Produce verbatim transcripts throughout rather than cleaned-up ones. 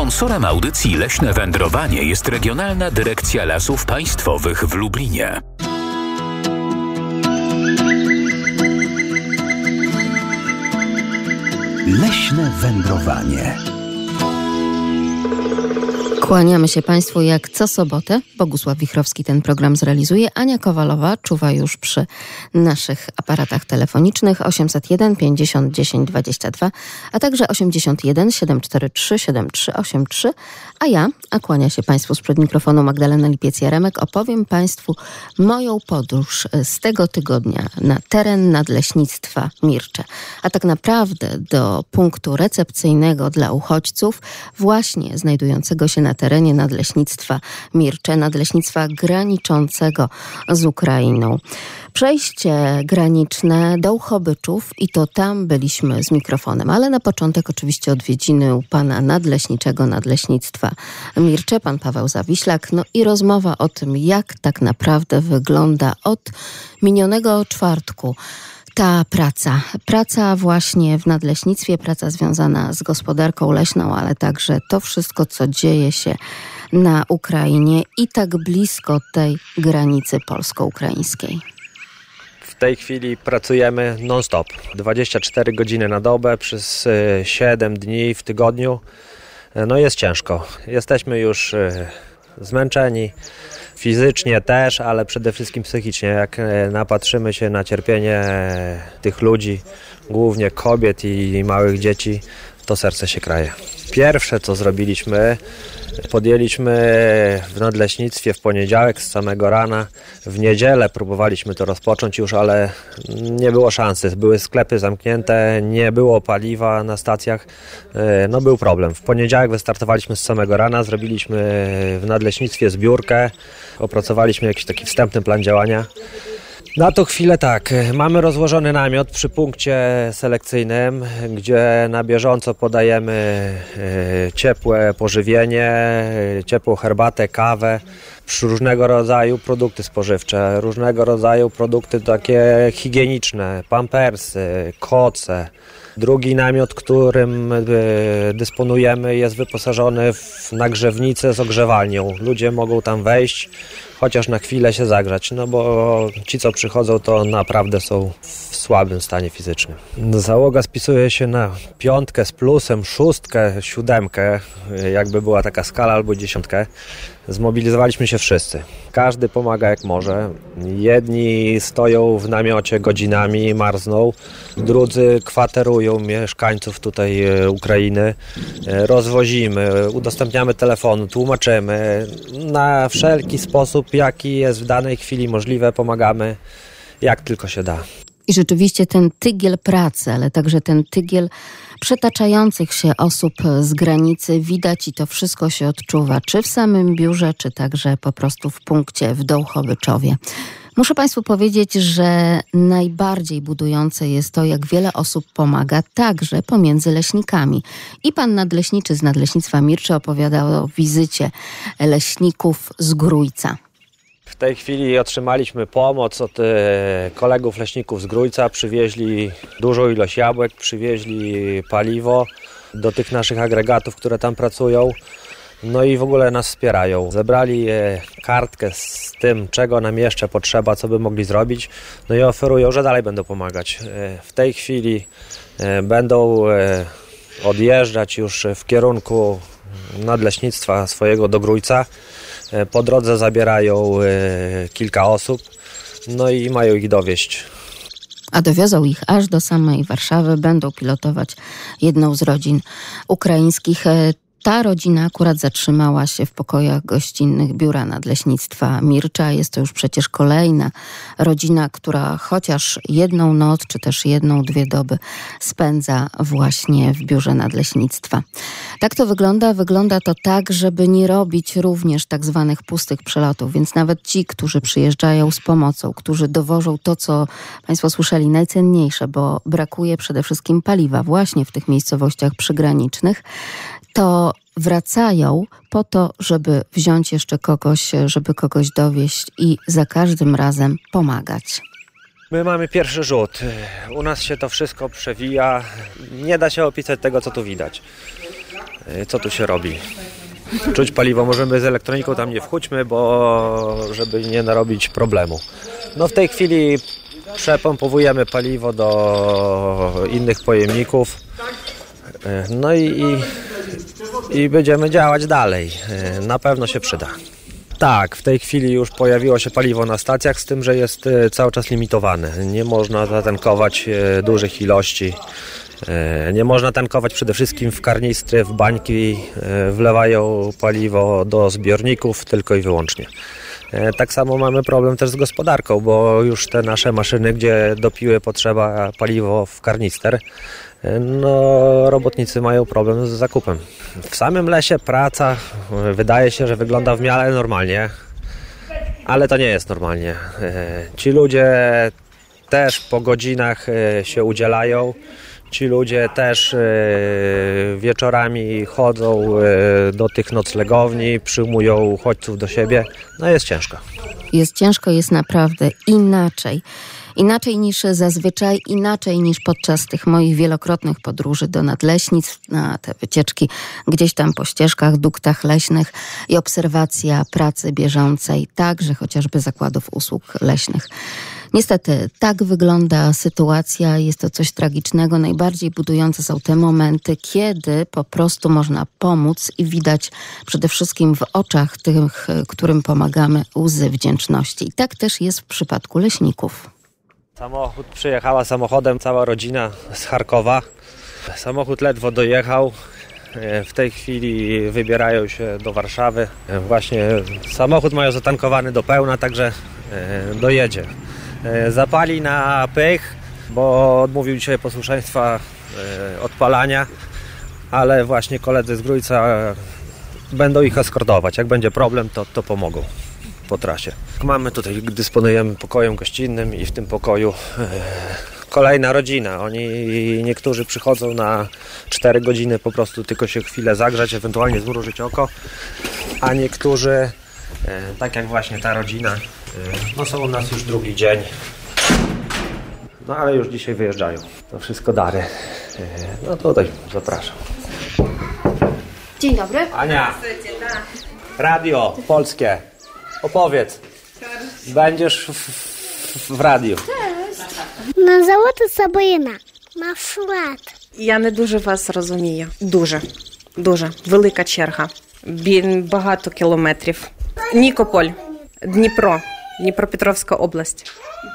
Sponsorem audycji Leśne Wędrowanie jest Regionalna Dyrekcja Lasów Państwowych w Lublinie. Leśne Wędrowanie. Kłaniamy się Państwu jak co sobotę. Bogusław Wichrowski ten program zrealizuje. Ania Kowalowa czuwa już przy naszych aparatach telefonicznych osiemset jeden pięćdziesiąt dziesięć dwadzieścia dwa, a także osiemdziesiąt jeden siedem cztery trzy siedem trzy osiem trzy. A ja, a kłania się Państwu sprzed mikrofonu Magdalena Lipiec-Jaremek, opowiem Państwu moją podróż z tego tygodnia na teren Nadleśnictwa Mircze. A tak naprawdę do punktu recepcyjnego dla uchodźców, właśnie znajdującego się na terenie Nadleśnictwa Mircze, nadleśnictwa graniczącego z Ukrainą. Przejście graniczne do Uchodźców i to tam byliśmy z mikrofonem, ale na początek oczywiście odwiedziny u pana nadleśniczego Nadleśnictwa Mircze, pan Paweł Zawiślak, no i rozmowa o tym, jak tak naprawdę wygląda od minionego czwartku ta praca. Praca właśnie w nadleśnictwie, praca związana z gospodarką leśną, ale także to wszystko, co dzieje się na Ukrainie i tak blisko tej granicy polsko-ukraińskiej. W tej chwili pracujemy non-stop. dwadzieścia cztery godziny na dobę przez siedem dni w tygodniu. No jest ciężko. Jesteśmy już zmęczeni. Fizycznie też, ale przede wszystkim psychicznie. Jak napatrzymy się na cierpienie tych ludzi, głównie kobiet i małych dzieci, to serce się kraje. Pierwsze, co zrobiliśmy, podjęliśmy w nadleśnictwie w poniedziałek z samego rana. W niedzielę próbowaliśmy to rozpocząć już, ale nie było szansy. Były sklepy zamknięte, nie było paliwa na stacjach. No był problem. W poniedziałek wystartowaliśmy z samego rana, zrobiliśmy w nadleśnictwie zbiórkę, opracowaliśmy jakiś taki wstępny plan działania. Na tą chwilę tak, mamy rozłożony namiot przy punkcie selekcyjnym, gdzie na bieżąco podajemy ciepłe pożywienie, ciepłą herbatę, kawę, różnego rodzaju produkty spożywcze, różnego rodzaju produkty takie higieniczne, pampersy, koce. Drugi namiot, którym dysponujemy, jest wyposażony w nagrzewnicę z ogrzewalnią. Ludzie mogą tam wejść, chociaż na chwilę się zagrzać, no bo ci, co przychodzą, to naprawdę są w słabym stanie fizycznym. Załoga spisuje się na piątkę z plusem, szóstkę, siódemkę, jakby była taka skala, albo dziesiątkę. Zmobilizowaliśmy się wszyscy. Każdy pomaga jak może. Jedni stoją w namiocie godzinami, marzną. Drudzy kwaterują mieszkańców tutaj Ukrainy. Rozwozimy, udostępniamy telefon, tłumaczymy. Na wszelki sposób, jaki jest w danej chwili możliwe, pomagamy jak tylko się da. I rzeczywiście ten tygiel pracy, ale także ten tygiel przetaczających się osób z granicy widać i to wszystko się odczuwa, czy w samym biurze, czy także po prostu w punkcie w Dołchowyczowie. Muszę Państwu powiedzieć, że najbardziej budujące jest to, jak wiele osób pomaga także pomiędzy leśnikami. I pan nadleśniczy z Nadleśnictwa Mircze opowiadał o wizycie leśników z Grójca. W tej chwili otrzymaliśmy pomoc od kolegów leśników z Grójca. Przywieźli dużą ilość jabłek, przywieźli paliwo do tych naszych agregatów, które tam pracują. No i w ogóle nas wspierają. Zebrali kartkę z tym, czego nam jeszcze potrzeba, co by mogli zrobić. No i oferują, że dalej będą pomagać. W tej chwili będą odjeżdżać już w kierunku nadleśnictwa swojego do Grójca. Po drodze zabierają kilka osób, no i mają ich dowieźć. A dowiozą ich aż do samej Warszawy, będą pilotować jedną z rodzin ukraińskich. Ta rodzina akurat zatrzymała się w pokojach gościnnych Biura Nadleśnictwa Mircza. Jest to już przecież kolejna rodzina, która chociaż jedną noc, czy też jedną, dwie doby spędza właśnie w Biurze Nadleśnictwa. Tak to wygląda. Wygląda to tak, żeby nie robić również tak zwanych pustych przelotów. Więc nawet ci, którzy przyjeżdżają z pomocą, którzy dowożą to, co Państwo słyszeli, najcenniejsze, bo brakuje przede wszystkim paliwa właśnie w tych miejscowościach przygranicznych, to wracają po to, żeby wziąć jeszcze kogoś, żeby kogoś dowieźć i za każdym razem pomagać. My mamy pierwszy rzut. U nas się to wszystko przewija. Nie da się opisać tego, co tu widać. Co tu się robi? Czuć paliwo, możemy z elektroniką tam nie wchódźmy, bo żeby nie narobić problemu. No w tej chwili przepompowujemy paliwo do innych pojemników, no i, i, i będziemy działać dalej. Na pewno się przyda. Tak, w tej chwili już pojawiło się paliwo na stacjach, z tym, że jest cały czas limitowane. Nie można zatankować dużych ilości. Nie można tankować przede wszystkim w karnistry, w bańki, wlewają paliwo do zbiorników tylko i wyłącznie. Tak samo mamy problem też z gospodarką, bo już te nasze maszyny, gdzie do piły potrzeba paliwo w karnister, no robotnicy mają problem z zakupem. W samym lesie praca wydaje się, że wygląda w miarę normalnie, ale to nie jest normalnie. Ci ludzie też po godzinach się udzielają. Ci ludzie też wieczorami chodzą do tych noclegowni, przyjmują uchodźców do siebie. No jest ciężko. Jest ciężko, jest naprawdę inaczej. Inaczej niż zazwyczaj, inaczej niż podczas tych moich wielokrotnych podróży do nadleśnictw, na te wycieczki gdzieś tam po ścieżkach, duktach leśnych i obserwacja pracy bieżącej, także chociażby zakładów usług leśnych. Niestety, tak wygląda sytuacja, jest to coś tragicznego. Najbardziej budujące są te momenty, kiedy po prostu można pomóc i widać przede wszystkim w oczach tych, którym pomagamy, łzy wdzięczności. I tak też jest w przypadku leśników. Samochód przyjechała samochodem, cała rodzina z Charkowa. Samochód ledwo dojechał. W tej chwili wybierają się do Warszawy. Właśnie samochód mają zatankowany do pełna, także dojedzie. Zapali na pych, bo odmówił dzisiaj posłuszeństwa odpalania, ale właśnie koledzy z Grójca będą ich eskortować. Jak będzie problem, to, to pomogą po trasie. Mamy tutaj, dysponujemy pokojem gościnnym i w tym pokoju e, kolejna rodzina. Oni niektórzy przychodzą na cztery godziny po prostu tylko się chwilę zagrzać, ewentualnie zmrużyć oko, a niektórzy, e, tak jak właśnie ta rodzina, e, no są u nas już drugi dzień. No ale już dzisiaj wyjeżdżają. To wszystko dary. E, no tutaj zapraszam. Dzień dobry. Ania, radio polskie. Opowiedz. Będziesz w, w, в радіо. Називати Сабина. Маршрут. Я не дуже вас розумію. Дуже, дуже. Велика черга. Бі- багато кілометрів. Нікополь, Дніпро, Дніпропетровська область.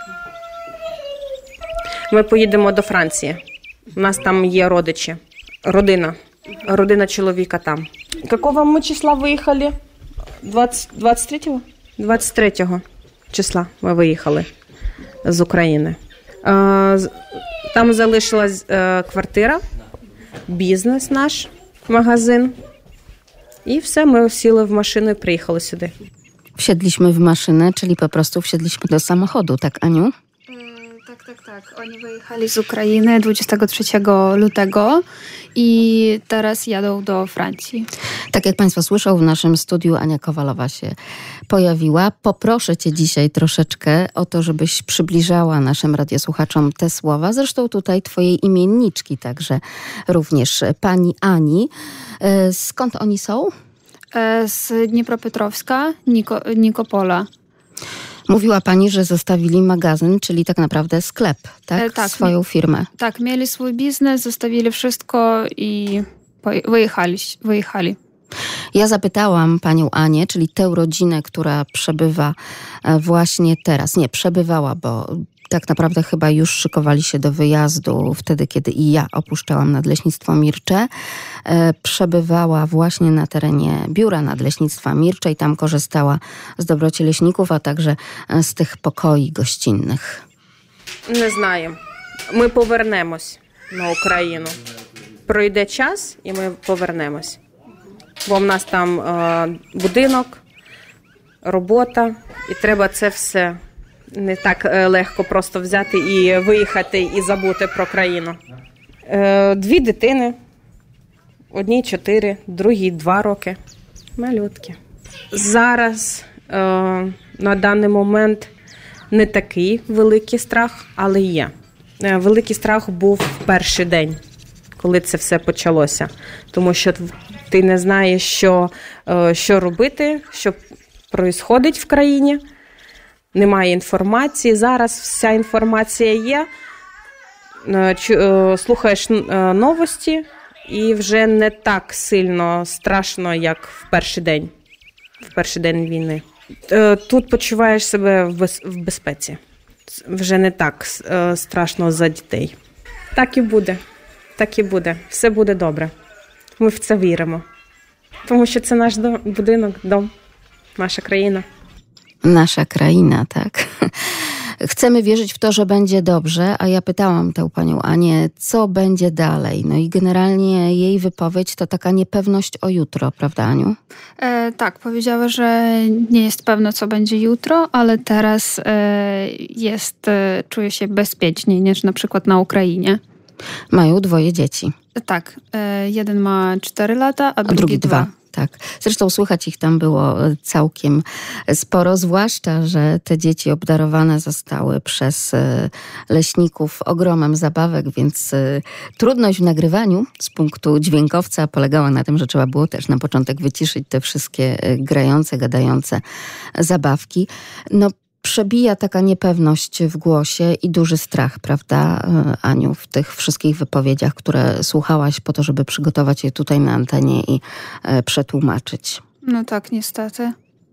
Ми поїдемо до Франції. У нас там є родичі. Родина. Родина чоловіка там. Якого ми числа виїхали? двадцять третього? двадцять третього числа ми виїхали з України. Там залишилась квартира, бізнес наш, магазин. I все, my сіли w maszynę i przyjechali сюди. Wsiedliśmy w maszynę, czyli po prostu wsiedliśmy do samochodu, tak Aniu? Tak, tak, tak. Oni wyjechali z Ukrainy dwudziestego trzeciego lutego i teraz jadą do Francji. Tak jak Państwo słyszą, w naszym studiu Ania Kowalowa się pojawiła. Poproszę Cię dzisiaj troszeczkę o to, żebyś przybliżała naszym radiosłuchaczom te słowa. Zresztą tutaj Twojej imienniczki, także również pani Ani. Skąd oni są? Z Dniepropetrovska, Niko, Nikopola. Mówiła Pani, że zostawili magazyn, czyli tak naprawdę sklep, tak? E, tak Swoją firmę. Tak, mieli swój biznes, zostawili wszystko i wyjechali. wyjechali. Ja zapytałam Panią Anię, czyli tę rodzinę, która przebywa właśnie teraz. Nie, przebywała, bo tak naprawdę chyba już szykowali się do wyjazdu wtedy, kiedy i ja opuszczałam Nadleśnictwo Mircze. E, przebywała właśnie na terenie biura Nadleśnictwa Mircze i tam korzystała z dobroci leśników, a także z tych pokoi gościnnych. Не знаємо. Ми повернемось на Україну. Пройде час і ми повернемось. Бо в нас там е, будинок, робота, і треба це все не так легко просто взяти і виїхати і забути про країну. Е, дві дитини, одній чотири, другій два роки. Малютки. Зараз е, на даний момент не такий великий страх, але є. Е, великий страх був в перший день, коли це все почалося. Тому що Ти не знаєш, що, що робити, що відбувається в країні. Немає інформації. Зараз вся інформація є. Слухаєш новості і вже не так сильно страшно, як в перший день, в перший день війни. Тут почуваєш себе в безпеці. Вже не так страшно за дітей. Так і буде. Так і буде. Все буде добре. Ми в це віримо. Тому що це наш дом, будинок, дом, наша kraina. Nasza kraina, tak. Chcemy wierzyć w to, że będzie dobrze, a ja pytałam tę panią Anię, co będzie dalej. No i generalnie jej wypowiedź to taka niepewność o jutro, prawda, Aniu? E, tak, powiedziała, że nie jest pewna, co będzie jutro, ale teraz e, jest, e, czuje się bezpieczniej niż na przykład na Ukrainie. Mają dwoje dzieci. Tak, e, jeden ma cztery lata, a, a drugi, drugi dwa. dwa. Tak. Zresztą słychać ich tam było całkiem sporo, zwłaszcza, że te dzieci obdarowane zostały przez leśników ogromem zabawek, więc trudność w nagrywaniu z punktu dźwiękowca polegała na tym, że trzeba było też na początek wyciszyć te wszystkie grające, gadające zabawki. No, przebija taka niepewność w głosie i duży strach, prawda, Aniu, w tych wszystkich wypowiedziach, które słuchałaś po to, żeby przygotować je tutaj na antenie i e, przetłumaczyć. No tak, niestety.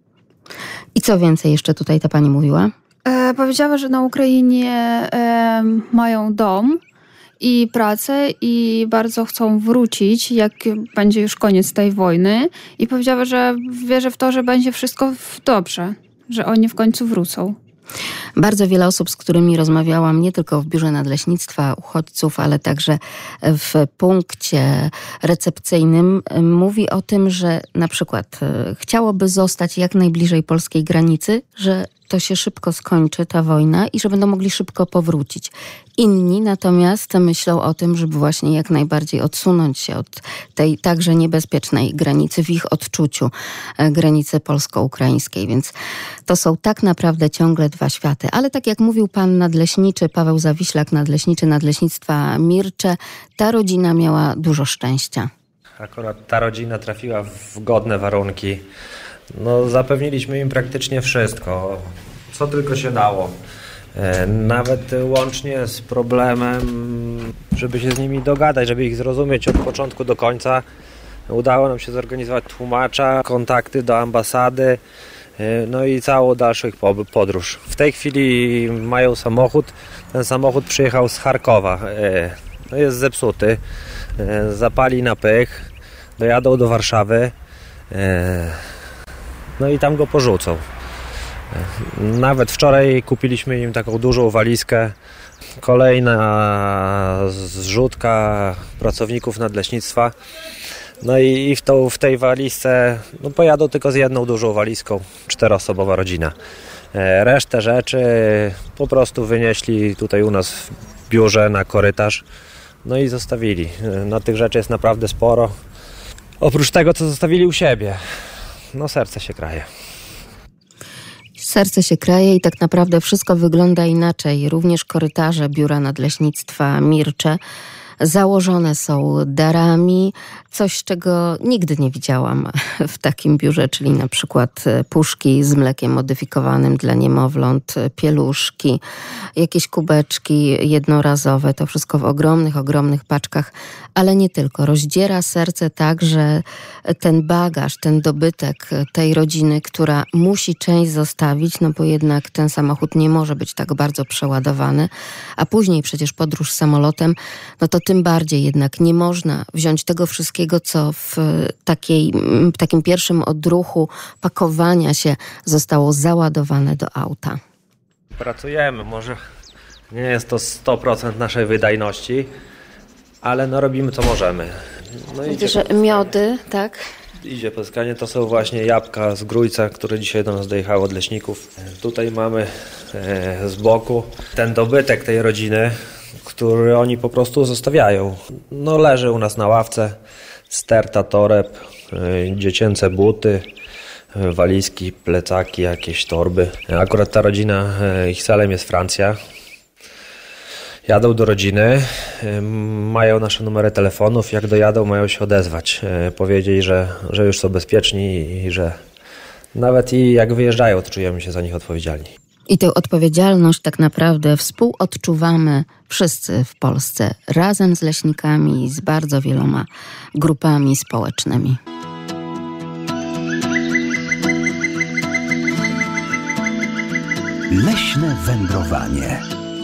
I co więcej jeszcze tutaj ta pani mówiła? E, powiedziała, że na Ukrainie e, mają dom i pracę i bardzo chcą wrócić, jak będzie już koniec tej wojny. I powiedziała, że wierzy w to, że będzie wszystko dobrze. Że oni w końcu wrócą. Bardzo wiele osób, z którymi rozmawiałam, nie tylko w Biurze Nadleśnictwa Uchodźców, ale także w punkcie recepcyjnym, mówi o tym, że na przykład chciałoby zostać jak najbliżej polskiej granicy, że to się szybko skończy, ta wojna, i że będą mogli szybko powrócić. Inni natomiast myślą o tym, żeby właśnie jak najbardziej odsunąć się od tej także niebezpiecznej granicy w ich odczuciu, granicy polsko-ukraińskiej. Więc to są tak naprawdę ciągle dwa światy. Ale tak jak mówił pan nadleśniczy Paweł Zawiślak, nadleśniczy Nadleśnictwa Mircze, ta rodzina miała dużo szczęścia. Akurat ta rodzina trafiła w godne warunki. No, zapewniliśmy im praktycznie wszystko, co tylko się dało. Nawet łącznie z problemem, żeby się z nimi dogadać, żeby ich zrozumieć od początku do końca. Udało nam się zorganizować tłumacza, kontakty do ambasady, no i całą dalszą ich podróż. W tej chwili mają samochód. Ten samochód przyjechał z Charkowa. No, jest zepsuty. Zapali na pych. Dojadą do Warszawy. No i tam go porzucą. Nawet wczoraj kupiliśmy im taką dużą walizkę. Kolejna zrzutka pracowników nadleśnictwa. No i w, tą, w tej walizce no pojadą tylko z jedną dużą walizką. Czteroosobowa rodzina. Resztę rzeczy po prostu wynieśli tutaj u nas w biurze na korytarz. No i zostawili. No tych rzeczy jest naprawdę sporo. Oprócz tego, co zostawili u siebie. No serce się kraje. Serce się kraje i tak naprawdę wszystko wygląda inaczej. Również korytarze Biura Nadleśnictwa Mircze założone są darami, coś czego nigdy nie widziałam w takim biurze, czyli na przykład puszki z mlekiem modyfikowanym dla niemowląt, pieluszki, jakieś kubeczki jednorazowe, to wszystko w ogromnych, ogromnych paczkach, ale nie tylko. Rozdziera serce tak, że ten bagaż, ten dobytek tej rodziny, która musi część zostawić, no bo jednak ten samochód nie może być tak bardzo przeładowany, a później przecież podróż samolotem, no to tym bardziej jednak nie można wziąć tego wszystkiego, co w, takiej, w takim pierwszym odruchu pakowania się zostało załadowane do auta. Pracujemy, może nie jest to sto procent naszej wydajności, ale no robimy co możemy. No widzę, że miody, tak? Idzie pozyskanie, to są właśnie jabłka z Grójca, które dzisiaj do nas dojechały od leśników. Tutaj mamy e, z boku ten dobytek tej rodziny, który oni po prostu zostawiają. No leży u nas na ławce, sterta toreb, e, dziecięce buty, e, walizki, plecaki, jakieś torby. Akurat ta rodzina, e, ich celem jest Francja. Jadą do rodziny, mają nasze numery telefonów, jak dojadą, mają się odezwać, powiedzieć, że, że już są bezpieczni i że nawet i jak wyjeżdżają, to czujemy się za nich odpowiedzialni. I tę odpowiedzialność tak naprawdę współodczuwamy wszyscy w Polsce, razem z leśnikami i z bardzo wieloma grupami społecznymi. Leśne wędrowanie.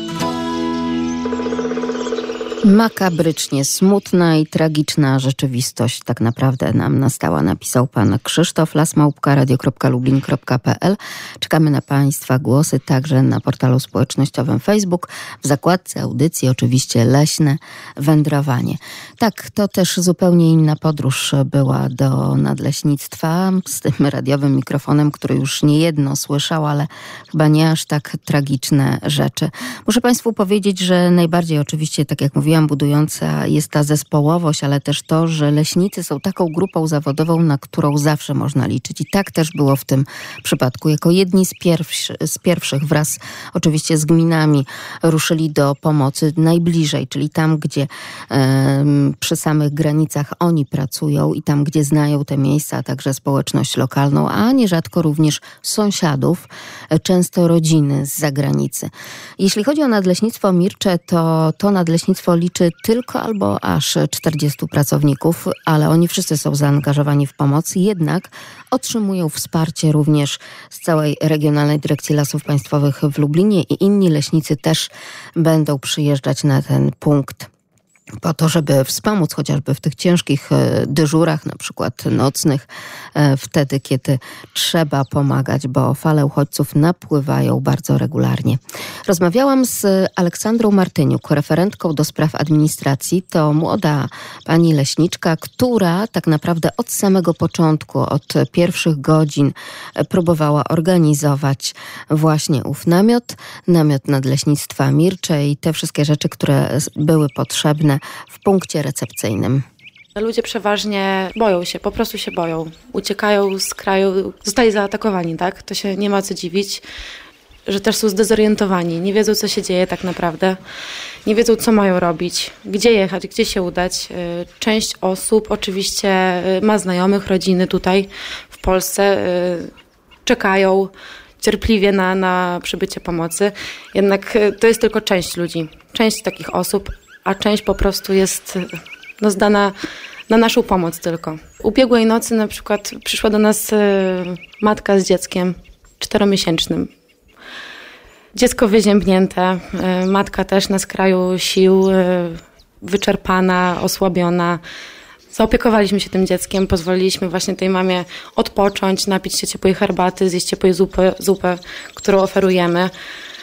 Makabrycznie smutna i tragiczna rzeczywistość tak naprawdę nam nastała, napisał pan Krzysztof Lasmałpka, radio kropka lublin kropka p l. Czekamy na państwa głosy także na portalu społecznościowym Facebook, w zakładce audycji oczywiście Leśne wędrowanie. Tak, to też zupełnie inna podróż była do nadleśnictwa z tym radiowym mikrofonem, który już niejedno słyszał, ale chyba nie aż tak tragiczne rzeczy. Muszę państwu powiedzieć, że najbardziej oczywiście, tak jak mówiłam, budująca jest ta zespołowość, ale też to, że leśnicy są taką grupą zawodową, na którą zawsze można liczyć. I tak też było w tym przypadku. Jako jedni z, pierwszy, z pierwszych wraz oczywiście z gminami ruszyli do pomocy najbliżej, czyli tam, gdzie e, przy samych granicach oni pracują i tam, gdzie znają te miejsca, a także społeczność lokalną, a nierzadko również sąsiadów, często rodziny z zagranicy. Jeśli chodzi o nadleśnictwo Mircze, to to nadleśnictwo liczy tylko albo aż czterdziestu pracowników, ale oni wszyscy są zaangażowani w pomoc, jednak otrzymują wsparcie również z całej Regionalnej Dyrekcji Lasów Państwowych w Lublinie i inni leśnicy też będą przyjeżdżać na ten punkt po to, żeby wspomóc chociażby w tych ciężkich dyżurach, na przykład nocnych, wtedy, kiedy trzeba pomagać, bo fale uchodźców napływają bardzo regularnie. Rozmawiałam z Aleksandrą Martyniuk, referentką do spraw administracji. To młoda pani leśniczka, która tak naprawdę od samego początku, od pierwszych godzin próbowała organizować właśnie ów namiot, namiot nadleśnictwa Mircze i te wszystkie rzeczy, które były potrzebne w punkcie recepcyjnym. Ludzie przeważnie boją się, po prostu się boją. Uciekają z kraju, zostali zaatakowani, tak? To się nie ma co dziwić, że też są zdezorientowani. Nie wiedzą, co się dzieje tak naprawdę. Nie wiedzą, co mają robić, gdzie jechać, gdzie się udać. Część osób oczywiście ma znajomych, rodziny tutaj w Polsce. Czekają cierpliwie na, na przybycie pomocy. Jednak to jest tylko część ludzi, część takich osób, a część po prostu jest no, zdana na naszą pomoc tylko. Ubiegłej nocy na przykład przyszła do nas matka z dzieckiem czteromiesięcznym. Dziecko wyziębnięte, matka też na skraju sił, wyczerpana, osłabiona. Zaopiekowaliśmy się tym dzieckiem, pozwoliliśmy właśnie tej mamie odpocząć, napić się ciepłej herbaty, zjeść ciepłej zupy, zupę, którą oferujemy.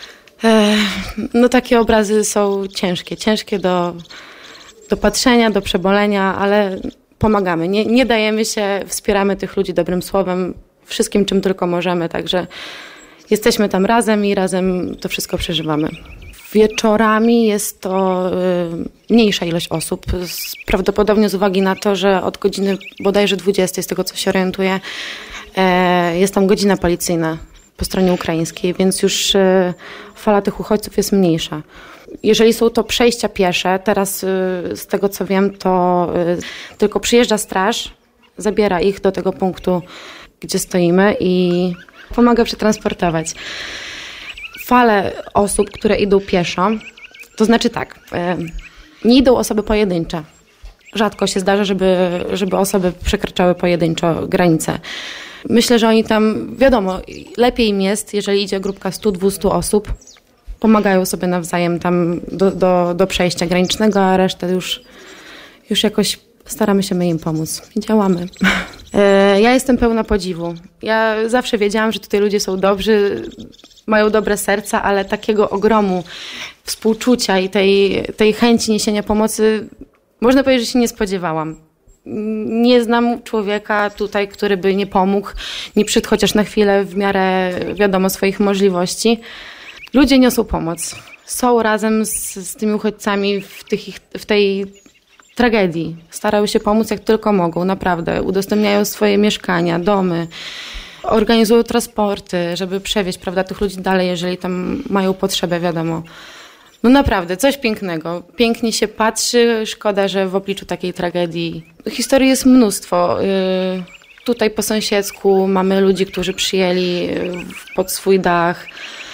No takie obrazy są ciężkie, ciężkie do, do patrzenia, do przebolenia, ale pomagamy. Nie, nie dajemy się, wspieramy tych ludzi dobrym słowem, wszystkim czym tylko możemy, także jesteśmy tam razem i razem to wszystko przeżywamy. Wieczorami jest to y, mniejsza ilość osób, z, prawdopodobnie z uwagi na to, że od godziny bodajże dwudziestej, z tego co się orientuję, y, jest tam godzina policyjna po stronie ukraińskiej, więc już y, fala tych uchodźców jest mniejsza. Jeżeli są to przejścia piesze, teraz y, z tego co wiem, to y, tylko przyjeżdża straż, zabiera ich do tego punktu, gdzie stoimy i pomaga przetransportować. Fale osób, które idą pieszo, to znaczy tak, y, nie idą osoby pojedyncze. Rzadko się zdarza, żeby, żeby osoby przekraczały pojedynczo granice. Myślę, że oni tam, wiadomo, lepiej im jest, jeżeli idzie grupka stu do dwustu osób, pomagają sobie nawzajem tam do, do, do przejścia granicznego, a resztę już, już jakoś staramy się my im pomóc i działamy. Ja jestem pełna podziwu. Ja zawsze wiedziałam, że tutaj ludzie są dobrzy, mają dobre serca, ale takiego ogromu współczucia i tej, tej chęci niesienia pomocy, można powiedzieć, że się nie spodziewałam. Nie znam człowieka tutaj, który by nie pomógł, nie przyszedł chociaż na chwilę w miarę, wiadomo, swoich możliwości. Ludzie niosą pomoc. Są razem z, z tymi uchodźcami w, tych, w tej tragedii. Starają się pomóc jak tylko mogą, naprawdę. Udostępniają swoje mieszkania, domy, organizują transporty, żeby przewieźć, prawda, tych ludzi dalej, jeżeli tam mają potrzebę, wiadomo. No naprawdę, coś pięknego. Pięknie się patrzy, szkoda, że w obliczu takiej tragedii. Historii jest mnóstwo. Tutaj po sąsiedzku mamy ludzi, którzy przyjęli pod swój dach.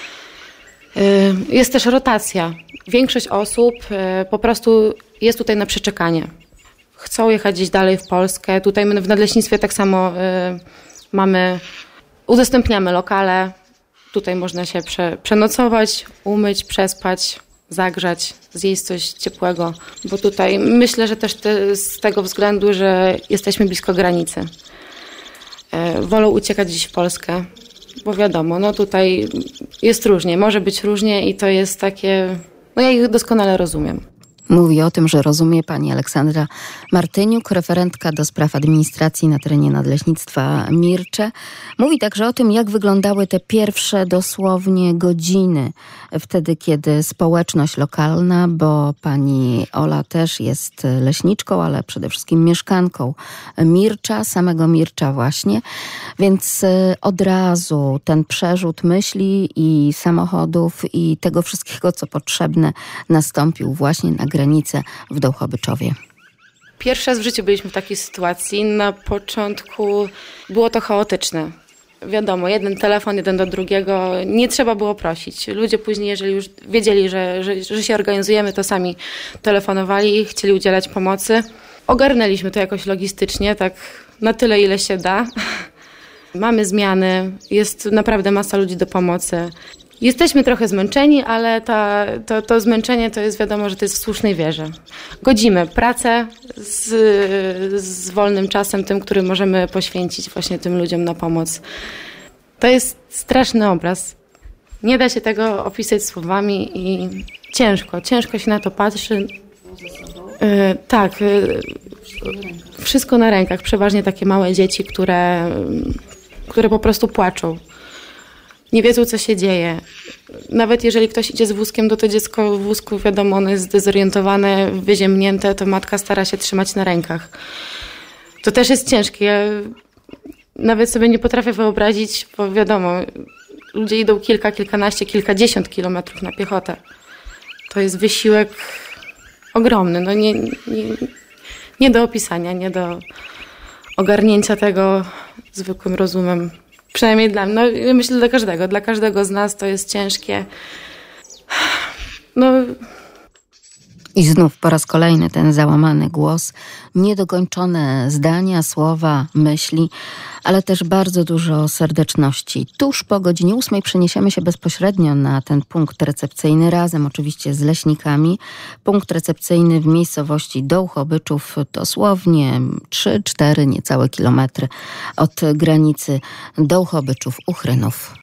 Jest też rotacja. Większość osób po prostu jest tutaj na przeczekanie. Chcą jechać gdzieś dalej w Polskę. Tutaj my w Nadleśnictwie tak samo mamy, udostępniamy lokale. Tutaj można się prze, przenocować, umyć, przespać, zagrzać, zjeść coś ciepłego. Bo tutaj myślę, że też te, z tego względu, że jesteśmy blisko granicy. Wolą uciekać gdzieś w Polskę, bo wiadomo, no tutaj jest różnie, może być różnie i to jest takie, no ja ich doskonale rozumiem. Mówi o tym, że rozumie pani Aleksandra Martyniuk, referentka do spraw administracji na terenie Nadleśnictwa Mircze. Mówi także o tym, jak wyglądały te pierwsze dosłownie godziny, wtedy kiedy społeczność lokalna, bo pani Ola też jest leśniczką, ale przede wszystkim mieszkanką Mircza, samego Mircza właśnie, więc od razu ten przerzut myśli i samochodów i tego wszystkiego, co potrzebne, nastąpił właśnie na granicę w Dołchobyczowie. Pierwszy raz w życiu byliśmy w takiej sytuacji. Na początku było to chaotyczne. Wiadomo, jeden telefon, jeden do drugiego. Nie trzeba było prosić. Ludzie później, jeżeli już wiedzieli, że, że, że się organizujemy, to sami telefonowali i chcieli udzielać pomocy. Ogarnęliśmy to jakoś logistycznie, tak na tyle, ile się da. Mamy zmiany, jest naprawdę masa ludzi do pomocy. Jesteśmy trochę zmęczeni, ale ta, to, to zmęczenie to jest wiadomo, że to jest w słusznej wierze. Godzimy pracę z, z wolnym czasem, tym, który możemy poświęcić właśnie tym ludziom na pomoc. To jest straszny obraz. Nie da się tego opisać słowami i ciężko, ciężko się na to patrzy. Yy, tak, yy, wszystko na rękach, przeważnie takie małe dzieci, które, które po prostu płaczą. Nie wiedzą, co się dzieje. Nawet jeżeli ktoś idzie z wózkiem, to to dziecko w wózku, wiadomo, ono jest zdezorientowane, wyziemnięte, to matka stara się trzymać na rękach. To też jest ciężkie. Ja nawet sobie nie potrafię wyobrazić, bo wiadomo, ludzie idą kilka, kilkanaście, kilkadziesiąt kilometrów na piechotę. To jest wysiłek ogromny. No nie, nie, nie do opisania, nie do ogarnięcia tego zwykłym rozumem. Przynajmniej dla mnie, no myślę dla każdego, dla każdego z nas to jest ciężkie. No. I znów po raz kolejny ten załamany głos, niedokończone zdania, słowa, myśli, ale też bardzo dużo serdeczności. Tuż po godzinie ósmej przeniesiemy się bezpośrednio na ten punkt recepcyjny, razem oczywiście z leśnikami. Punkt recepcyjny w miejscowości Dołchobyczów, dosłownie trzy cztery niecałe kilometry od granicy Dołchobyczów-Uchrynów.